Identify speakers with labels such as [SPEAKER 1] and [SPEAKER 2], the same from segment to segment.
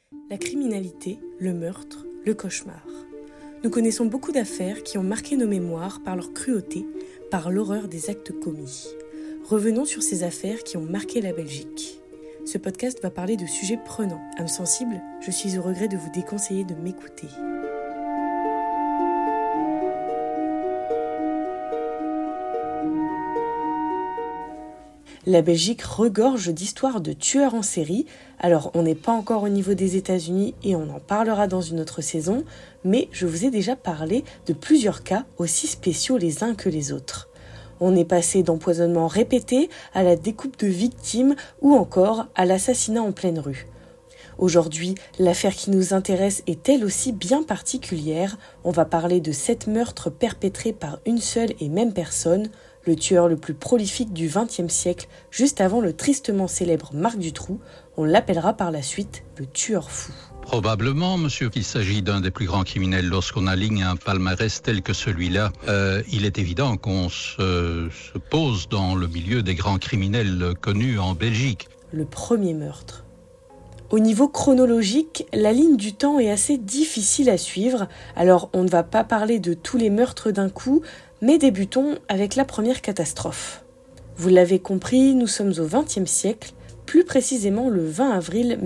[SPEAKER 1] La criminalité, le meurtre, le cauchemar. Nous connaissons beaucoup d'affaires qui ont marqué nos mémoires par leur cruauté, par l'horreur des actes commis. Revenons sur ces affaires qui ont marqué la Belgique. Ce podcast va parler de sujets prenants. Âme sensible, je suis au regret de vous déconseiller de m'écouter. La Belgique regorge d'histoires de tueurs en série. Alors, on n'est pas encore au niveau des États-Unis et on en parlera dans une autre saison, mais je vous ai déjà parlé de plusieurs cas aussi spéciaux les uns que les autres. On est passé d'empoisonnements répétés à la découpe de victimes ou encore à l'assassinat en pleine rue. Aujourd'hui, l'affaire qui nous intéresse est elle aussi bien particulière. On va parler de 7 meurtres perpétrés par une seule et même personne, le tueur le plus prolifique du XXe siècle, juste avant le tristement célèbre Marc Dutroux. On l'appellera par la suite le tueur fou.
[SPEAKER 2] Probablement, monsieur, qu'il s'agit d'un des plus grands criminels. Lorsqu'on aligne un palmarès tel que celui-là, il est évident qu'on se pose dans le milieu des grands criminels connus en Belgique.
[SPEAKER 1] Le premier meurtre. Au niveau chronologique, la ligne du temps est assez difficile à suivre, alors on ne va pas parler de tous les meurtres d'un coup, mais débutons avec la première catastrophe. Vous l'avez compris, nous sommes au XXe siècle, plus précisément le 20 avril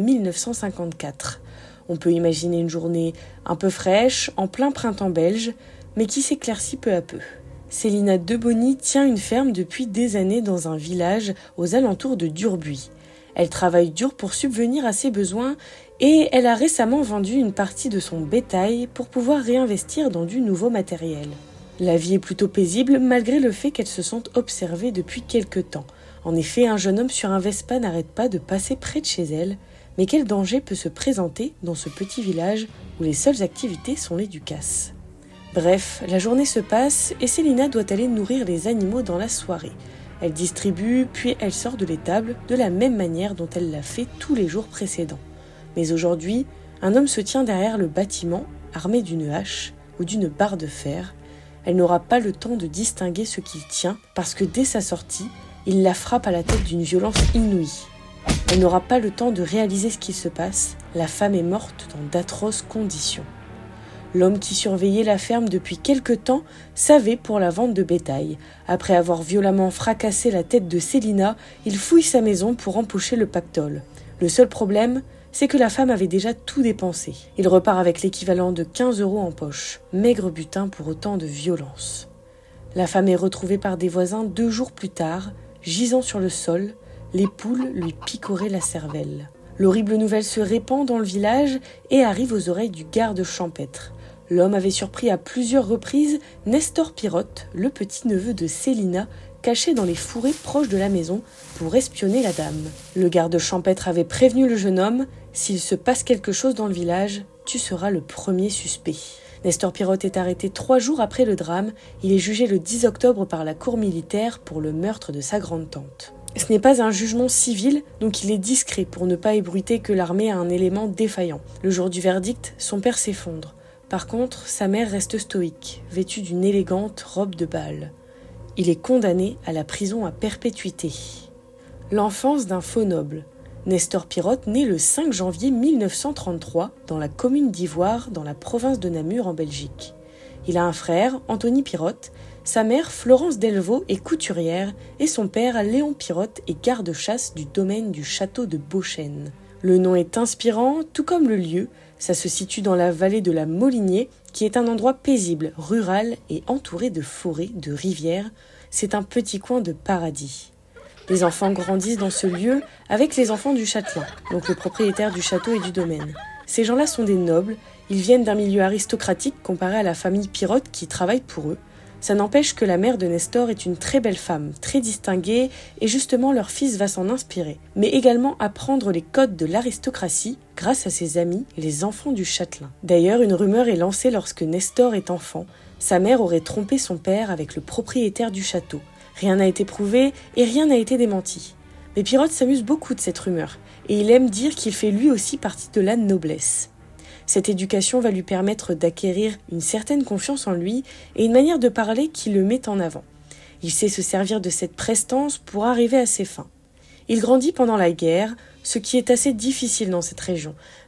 [SPEAKER 1] 1954. On peut imaginer une journée un peu fraîche, en plein printemps belge, mais qui s'éclaircit peu à peu. Célina Debony tient une ferme depuis des années dans un village aux alentours de Durbuy. Elle travaille dur pour subvenir à ses besoins et elle a récemment vendu une partie de son bétail pour pouvoir réinvestir dans du nouveau matériel. La vie est plutôt paisible malgré le fait qu'elle se sente observée depuis quelque temps. En effet, un jeune homme sur un Vespa n'arrête pas de passer près de chez elle, mais quel danger peut se présenter dans ce petit village où les seules activités sont les ducasses. Bref, la journée se passe et Célina doit aller nourrir les animaux dans la soirée. Elle distribue, puis elle sort de l'étable de la même manière dont elle l'a fait tous les jours précédents. Mais aujourd'hui, un homme se tient derrière le bâtiment, armé d'une hache ou d'une barre de fer. Elle n'aura pas le temps de distinguer ce qu'il tient, parce que dès sa sortie, il la frappe à la tête d'une violence inouïe. Elle n'aura pas le temps de réaliser ce qu'il se passe, la femme est morte dans d'atroces conditions. L'homme qui surveillait la ferme depuis quelque temps savait pour la vente de bétail. Après avoir violemment fracassé la tête de Célina, il fouille sa maison pour empocher le pactole. Le seul problème, c'est que la femme avait déjà tout dépensé. Il repart avec l'équivalent de 15 € en poche. Maigre butin pour autant de violence. La femme est retrouvée par des voisins 2 jours plus tard, gisant sur le sol, les poules lui picoraient la cervelle. L'horrible nouvelle se répand dans le village et arrive aux oreilles du garde champêtre. L'homme avait surpris à plusieurs reprises Nestor Pirotte, le petit-neveu de Célina, caché dans les fourrés proches de la maison pour espionner la dame. Le garde champêtre avait prévenu le jeune homme « S'il se passe quelque chose dans le village, tu seras le premier suspect ». Nestor Pirotte est arrêté 3 jours après le drame. Il est jugé le 10 octobre par la cour militaire pour le meurtre de sa grande-tante. Ce n'est pas un jugement civil, donc il est discret pour ne pas ébruiter que l'armée a un élément défaillant. Le jour du verdict, son père s'effondre. Par contre, sa mère reste stoïque, vêtue d'une élégante robe de bal. Il est condamné à la prison à perpétuité. L'enfance d'un faux noble. Nestor Pirotte naît le 5 janvier 1933 dans la commune d'Ivoire, dans la province de Namur en Belgique. Il a un frère, Anthony Pirotte, sa mère, Florence Delvaux, est couturière et son père, Léon Pirotte, est garde-chasse du domaine du château de Beauchêne. Le nom est inspirant, tout comme le lieu. Ça se situe dans la vallée de la Molinier, qui est un endroit paisible, rural et entouré de forêts, de rivières. C'est un petit coin de paradis. Les enfants grandissent dans ce lieu avec les enfants du châtelain, donc le propriétaire du château et du domaine. Ces gens-là sont des nobles, ils viennent d'un milieu aristocratique comparé à la famille Pirotte qui travaille pour eux. Ça n'empêche que la mère de Nestor est une très belle femme, très distinguée, et justement leur fils va s'en inspirer, mais également apprendre les codes de l'aristocratie grâce à ses amis, les enfants du châtelain. D'ailleurs, une rumeur est lancée lorsque Nestor est enfant. Sa mère aurait trompé son père avec le propriétaire du château. Rien n'a été prouvé et rien n'a été démenti. Mais Pirotte s'amuse beaucoup de cette rumeur, et il aime dire qu'il fait lui aussi partie de la noblesse. Cette éducation va lui permettre d'acquérir une certaine confiance en lui et une manière de parler qui le met en avant. Il sait se servir de cette prestance pour arriver à ses fins. Il grandit pendant la guerre, ce qui est assez difficile dans cette région.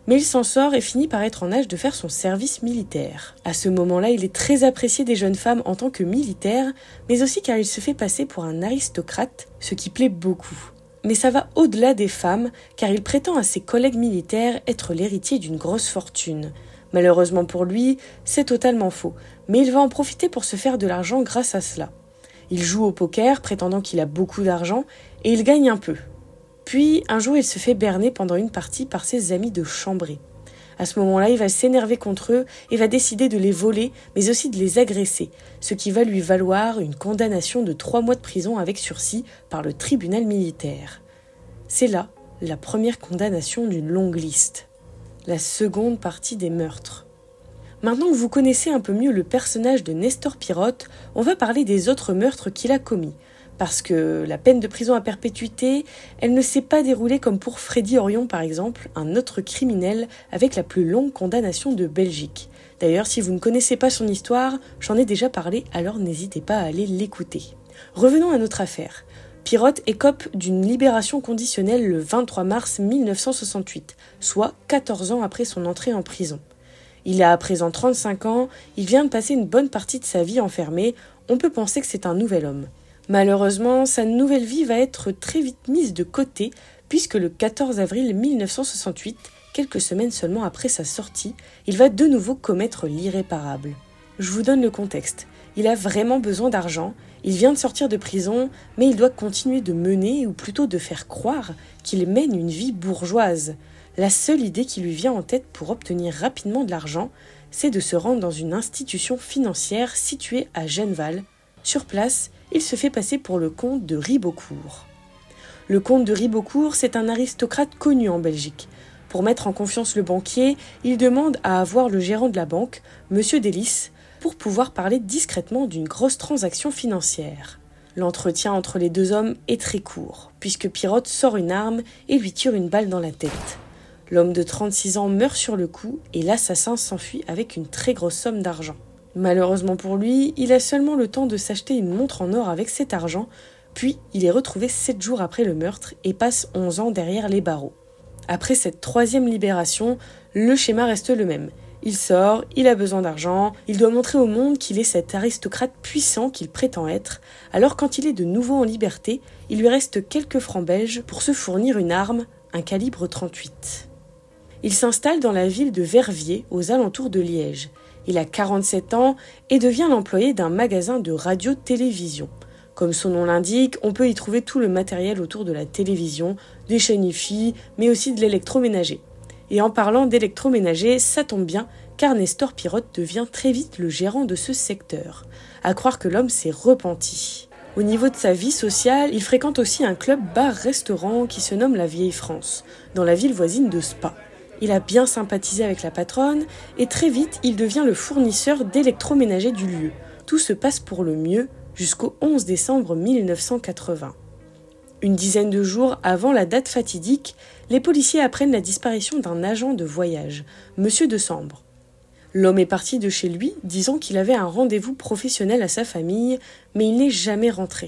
[SPEAKER 1] mais il s'en sort et finit par être en âge de faire son service militaire. À ce moment-là, il est très apprécié des jeunes femmes en tant que militaire, mais aussi car il se fait passer pour un aristocrate, ce qui plaît beaucoup. Mais ça va au-delà des femmes, car il prétend à ses collègues militaires être l'héritier d'une grosse fortune. Malheureusement pour lui, c'est totalement faux, mais il va en profiter pour se faire de l'argent grâce à cela. Il joue au poker, prétendant qu'il a beaucoup d'argent, et il gagne un peu. Puis, un jour, il se fait berner pendant une partie par ses amis de chambrée. À ce moment-là, il va s'énerver contre eux et va décider de les voler, mais aussi de les agresser, ce qui va lui valoir une condamnation de 3 mois de prison avec sursis par le tribunal militaire. C'est là la première condamnation d'une longue liste. La seconde partie des meurtres. Maintenant que vous connaissez un peu mieux le personnage de Nestor Pirotte, on va parler des autres meurtres qu'il a commis. Parce que la peine de prison à perpétuité, elle ne s'est pas déroulée comme pour Freddy Orion par exemple, un autre criminel avec la plus longue condamnation de Belgique. D'ailleurs, si vous ne connaissez pas son histoire, j'en ai déjà parlé, alors n'hésitez pas à aller l'écouter. Revenons à notre affaire. Pirotte écope d'une libération conditionnelle le 23 mars 1968, soit 14 ans après son entrée en prison. Il a à présent 35 ans, il vient de passer une bonne partie de sa vie enfermé, on peut penser que c'est un nouvel homme. Malheureusement, sa nouvelle vie va être très vite mise de côté, puisque le 14 avril 1968, quelques semaines seulement après sa sortie, il va de nouveau commettre l'irréparable. Je vous donne le contexte. Il a vraiment besoin d'argent, il vient de sortir de prison, mais il doit continuer de mener, ou plutôt de faire croire, qu'il mène une vie bourgeoise. La seule idée qui lui vient en tête pour obtenir rapidement de l'argent, c'est de se rendre dans une institution financière située à Genneval. Sur place, il se fait passer pour le comte de Ribeaucourt. Le comte de Ribeaucourt, c'est un aristocrate connu en Belgique. Pour mettre en confiance le banquier, il demande à avoir le gérant de la banque, Monsieur Delis, pour pouvoir parler discrètement d'une grosse transaction financière. L'entretien entre les deux hommes est très court, puisque Pirotte sort une arme et lui tire une balle dans la tête. L'homme de 36 ans meurt sur le coup et l'assassin s'enfuit avec une très grosse somme d'argent. Malheureusement pour lui, il a seulement le temps de s'acheter une montre en or avec cet argent, puis il est retrouvé 7 jours après le meurtre et passe 11 ans derrière les barreaux. Après cette 3e libération, le schéma reste le même. Il sort, il a besoin d'argent, il doit montrer au monde qu'il est cet aristocrate puissant qu'il prétend être, alors quand il est de nouveau en liberté, il lui reste quelques francs belges pour se fournir une arme, un calibre 38. Il s'installe dans la ville de Verviers, aux alentours de Liège. Il a 47 ans et devient l'employé d'un magasin de radio-télévision. Comme son nom l'indique, on peut y trouver tout le matériel autour de la télévision, des chaînes hi-fi, mais aussi de l'électroménager. Et en parlant d'électroménager, ça tombe bien, car Nestor Pirotte devient très vite le gérant de ce secteur. À croire que l'homme s'est repenti. Au niveau de sa vie sociale, il fréquente aussi un club bar-restaurant qui se nomme la Vieille France, dans la ville voisine de Spa. Il a bien sympathisé avec la patronne et très vite, il devient le fournisseur d'électroménager du lieu. Tout se passe pour le mieux jusqu'au 11 décembre 1980. Une dizaine de jours avant la date fatidique, les policiers apprennent la disparition d'un agent de voyage, Monsieur de Sambre. L'homme est parti de chez lui, disant qu'il avait un rendez-vous professionnel à sa famille, mais il n'est jamais rentré.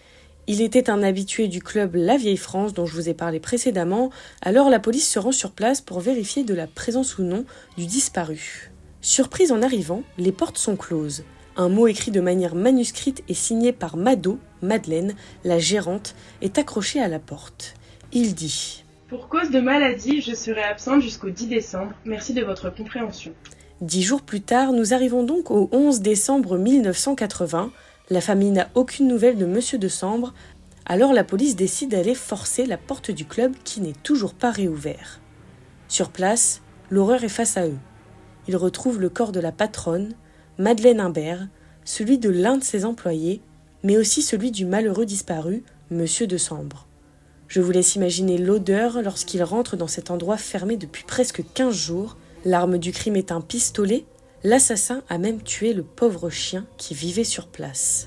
[SPEAKER 1] Il était un habitué du club La Vieille France dont je vous ai parlé précédemment, alors la police se rend sur place pour vérifier de la présence ou non du disparu. Surprise en arrivant, les portes sont closes. Un mot écrit de manière manuscrite et signé par Mado, Madeleine, la gérante, est accroché à la porte. Il dit «
[SPEAKER 3] Pour cause de maladie, je serai absente jusqu'au 10 décembre. Merci de votre compréhension. »
[SPEAKER 1] 10 jours plus tard, nous arrivons donc au 11 décembre 1980. La famille n'a aucune nouvelle de Monsieur de Sambre, alors la police décide d'aller forcer la porte du club qui n'est toujours pas réouvert. Sur place, l'horreur est face à eux. Ils retrouvent le corps de la patronne, Madeleine Imbert, celui de l'un de ses employés, mais aussi celui du malheureux disparu, Monsieur de Sambre. Je vous laisse imaginer l'odeur lorsqu'ils rentrent dans cet endroit fermé depuis presque 15 jours. L'arme du crime est un pistolet. L'assassin a même tué le pauvre chien qui vivait sur place.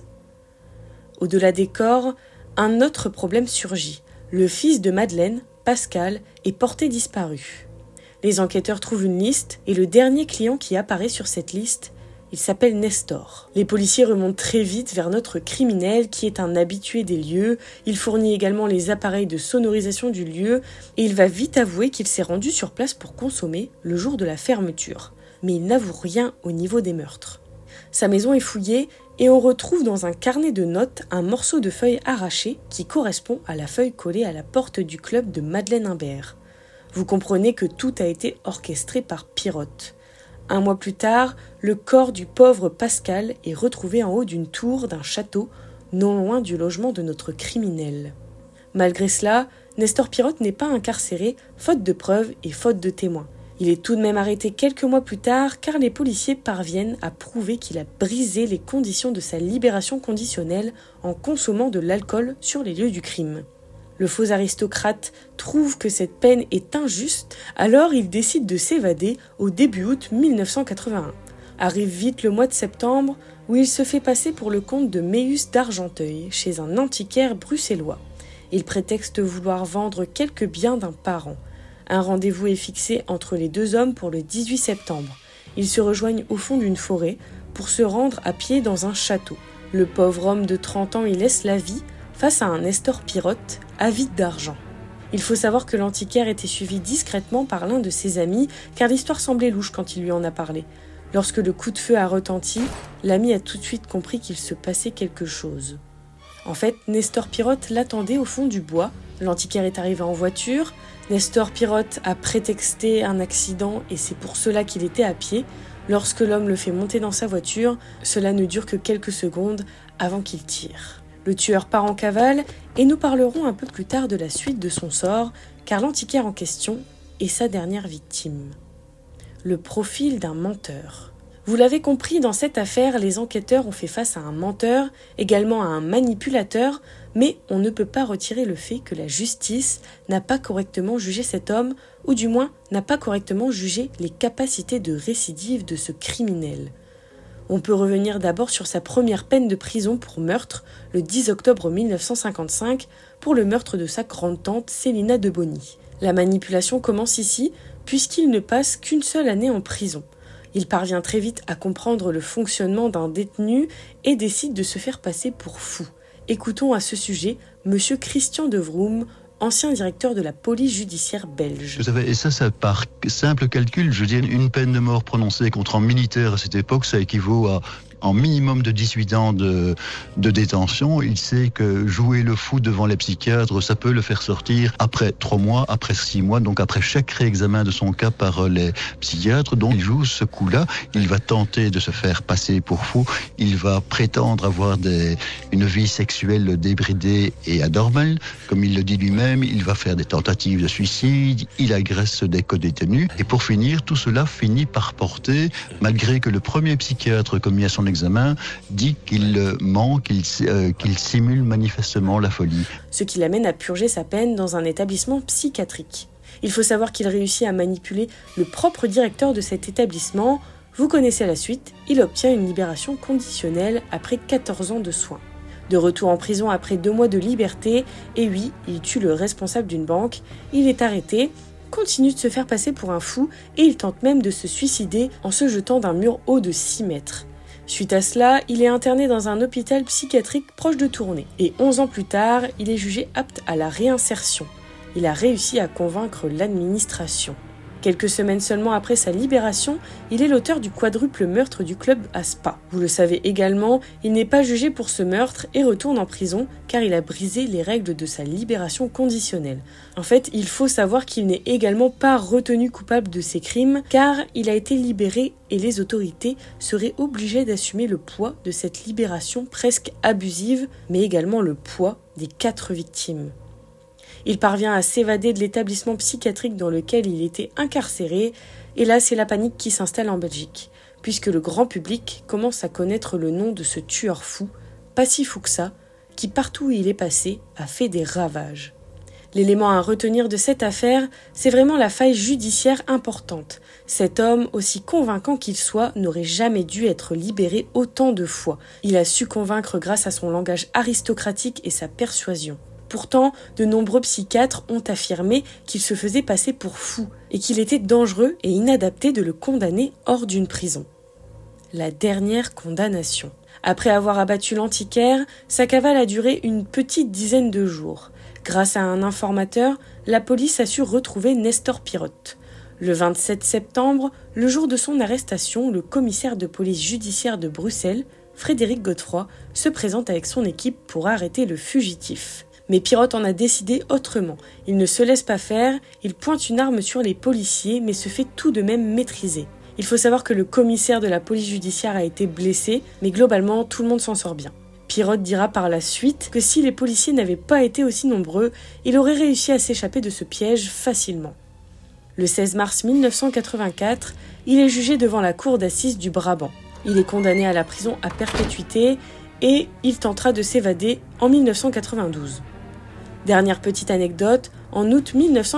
[SPEAKER 1] Au-delà des corps, un autre problème surgit. Le fils de Madeleine, Pascal, est porté disparu. Les enquêteurs trouvent une liste et le dernier client qui apparaît sur cette liste Il s'appelle Nestor. Les policiers remontent très vite vers notre criminel qui est un habitué des lieux. Il fournit également les appareils de sonorisation du lieu et il va vite avouer qu'il s'est rendu sur place pour consommer le jour de la fermeture. Mais il n'avoue rien au niveau des meurtres. Sa maison est fouillée et on retrouve dans un carnet de notes un morceau de feuille arraché qui correspond à la feuille collée à la porte du club de Madeleine Imbert. Vous comprenez que tout a été orchestré par Pirotte. 1 mois plus tard, le corps du pauvre Pascal est retrouvé en haut d'une tour d'un château, non loin du logement de notre criminel. Malgré cela, Nestor Pirotte n'est pas incarcéré, faute de preuves et faute de témoins. Il est tout de même arrêté quelques mois plus tard car les policiers parviennent à prouver qu'il a brisé les conditions de sa libération conditionnelle en consommant de l'alcool sur les lieux du crime. Le faux aristocrate trouve que cette peine est injuste, alors il décide de s'évader au début août 1981. Arrive vite le mois de septembre où il se fait passer pour le comte de Méhus d'Argenteuil chez un antiquaire bruxellois. Il prétexte vouloir vendre quelques biens d'un parent. Un rendez-vous est fixé entre les deux hommes pour le 18 septembre. Ils se rejoignent au fond d'une forêt pour se rendre à pied dans un château. Le pauvre homme de 30 ans y laisse la vie face à un Nestor Pirotte avide d'argent. Il faut savoir que l'antiquaire était suivi discrètement par l'un de ses amis car l'histoire semblait louche quand il lui en a parlé. Lorsque le coup de feu a retenti, l'ami a tout de suite compris qu'il se passait quelque chose. En fait, Nestor Pirotte l'attendait au fond du bois. L'antiquaire est arrivé en voiture. Nestor Pirotte a prétexté un accident et c'est pour cela qu'il était à pied. Lorsque l'homme le fait monter dans sa voiture, cela ne dure que quelques secondes avant qu'il tire. Le tueur part en cavale et nous parlerons un peu plus tard de la suite de son sort, car l'antiquaire en question est sa dernière victime. Le profil d'un menteur. Vous l'avez compris, dans cette affaire, les enquêteurs ont fait face à un menteur, également à un manipulateur, mais on ne peut pas retirer le fait que la justice n'a pas correctement jugé cet homme, ou du moins n'a pas correctement jugé les capacités de récidive de ce criminel. On peut revenir d'abord sur sa première peine de prison pour meurtre, le 10 octobre 1955, pour le meurtre de sa grande-tante Célina de Bonny. La manipulation commence ici, puisqu'il ne passe qu'une seule année en prison. Il parvient très vite à comprendre le fonctionnement d'un détenu et décide de se faire passer pour fou. Écoutons à ce sujet M. Christian de Vroom, ancien directeur de la police judiciaire belge.
[SPEAKER 4] Vous savez, et ça par simple calcul, je veux dire, une peine de mort prononcée contre un militaire à cette époque, ça équivaut à un minimum de 18 ans de détention. Il sait que jouer le fou devant les psychiatres, ça peut le faire sortir après 3 mois, après 6 mois, donc après chaque réexamen de son cas par les psychiatres. Donc il joue ce coup-là, il va tenter de se faire passer pour fou, il va prétendre avoir une vie sexuelle débridée et anormale, comme il le dit lui-même, il va faire des tentatives de suicide, il agresse des co-détenus, et pour finir, tout cela finit par porter, malgré que le premier psychiatre commis à son examen dit qu'il ment, qu'il simule manifestement la folie.
[SPEAKER 1] Ce qui l'amène à purger sa peine dans un établissement psychiatrique. Il faut savoir qu'il réussit à manipuler le propre directeur de cet établissement. Vous connaissez la suite, il obtient une libération conditionnelle après 14 ans de soins. De retour en prison après 2 mois de liberté, et oui, il tue le responsable d'une banque, il est arrêté, continue de se faire passer pour un fou et il tente même de se suicider en se jetant d'un mur haut de 6 mètres. Suite à cela, il est interné dans un hôpital psychiatrique proche de Tournai. Et 11 ans plus tard, il est jugé apte à la réinsertion. Il a réussi à convaincre l'administration. Quelques semaines seulement après sa libération, il est l'auteur du quadruple meurtre du club à Spa. Vous le savez également, il n'est pas jugé pour ce meurtre et retourne en prison car il a brisé les règles de sa libération conditionnelle. En fait, il faut savoir qu'il n'est également pas retenu coupable de ces crimes car il a été libéré et les autorités seraient obligées d'assumer le poids de cette libération presque abusive, mais également le poids des 4 victimes. Il parvient à s'évader de l'établissement psychiatrique dans lequel il était incarcéré, et là c'est la panique qui s'installe en Belgique, puisque le grand public commence à connaître le nom de ce tueur fou, pas si fou que ça, qui partout où il est passé a fait des ravages. L'élément à retenir de cette affaire, c'est vraiment la faille judiciaire importante. Cet homme, aussi convaincant qu'il soit, n'aurait jamais dû être libéré autant de fois. Il a su convaincre grâce à son langage aristocratique et sa persuasion. Pourtant, de nombreux psychiatres ont affirmé qu'il se faisait passer pour fou et qu'il était dangereux et inadapté de le condamner hors d'une prison. la dernière condamnation. Après avoir abattu l'antiquaire, sa cavale a duré une petite dizaine de jours. Grâce à un informateur, la police a su retrouver Nestor Pirotte. Le 27 septembre, le jour de son arrestation, le commissaire de police judiciaire de Bruxelles, Frédéric Godefroy, se présente avec son équipe pour arrêter le fugitif. Mais Pirotte en a décidé autrement. Il ne se laisse pas faire, il pointe une arme sur les policiers, mais se fait tout de même maîtriser. Il faut savoir que le commissaire de la police judiciaire a été blessé, mais globalement, tout le monde s'en sort bien. Pirotte dira par la suite que si les policiers n'avaient pas été aussi nombreux, il aurait réussi à s'échapper de ce piège facilement. Le 16 mars 1984, il est jugé devant la cour d'assises du Brabant. Il est condamné à la prison à perpétuité et il tentera de s'évader en 1992. Dernière petite anecdote, en août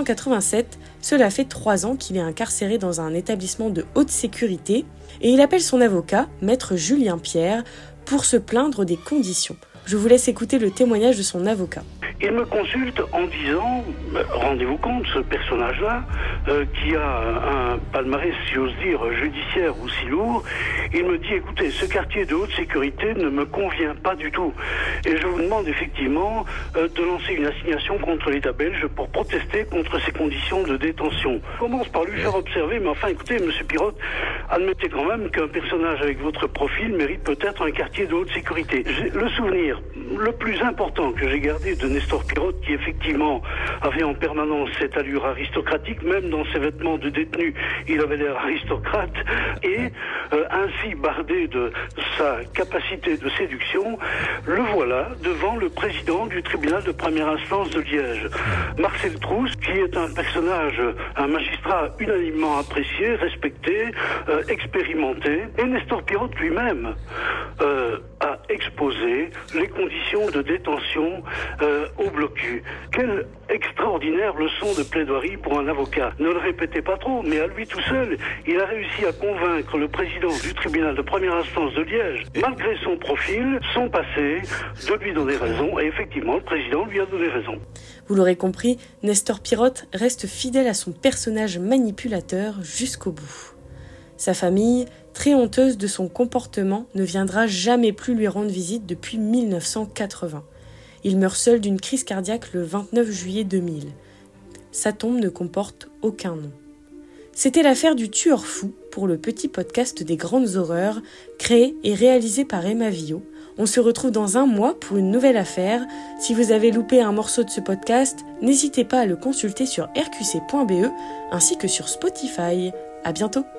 [SPEAKER 1] 1987, cela fait 3 ans qu'il est incarcéré dans un établissement de haute sécurité et il appelle son avocat, maître Julien Pierre, pour se plaindre des conditions. Je vous laisse écouter le témoignage de son avocat.
[SPEAKER 5] Il me consulte en disant, rendez-vous compte, ce personnage-là, qui a un palmarès, si j'ose dire, judiciaire aussi lourd, il me dit, écoutez, ce quartier de haute sécurité ne me convient pas du tout. Et je vous demande effectivement de lancer une assignation contre l'État belge pour protester contre ces conditions de détention. Je commence par lui faire observer, mais enfin, écoutez, monsieur Pirotte, admettez quand même qu'un personnage avec votre profil mérite peut-être un quartier de haute sécurité. Le souvenir le plus important que j'ai gardé de Nestor Pirotte, qui effectivement avait en permanence cette allure aristocratique, même dans ses vêtements de détenu, il avait l'air aristocrate, et ainsi bardé de sa capacité de séduction, le voilà devant le président du tribunal de première instance de Liège, Marcel Trousse, qui est un personnage, un magistrat unanimement apprécié, respecté, expérimenté, et Nestor Pirotte lui-même a exposé les conditions de détention au blocus. Quelle extraordinaire leçon de plaidoirie pour un avocat. Ne le répétez pas trop, mais à lui tout seul, il a réussi à convaincre le président du tribunal de première instance de Liège, malgré son profil, son passé, de lui donner raison, et effectivement, le président lui a donné raison.
[SPEAKER 1] Vous l'aurez compris, Nestor Pirotte reste fidèle à son personnage manipulateur jusqu'au bout. Sa famille, très honteuse de son comportement, ne viendra jamais plus lui rendre visite depuis 1980. Il meurt seul d'une crise cardiaque le 29 juillet 2000. Sa tombe ne comporte aucun nom. C'était l'affaire du tueur fou pour le petit podcast des grandes horreurs, créé et réalisé par Emma Villot. On se retrouve dans un mois pour une nouvelle affaire. Si vous avez loupé un morceau de ce podcast, n'hésitez pas à le consulter sur rqc.be ainsi que sur Spotify. À bientôt!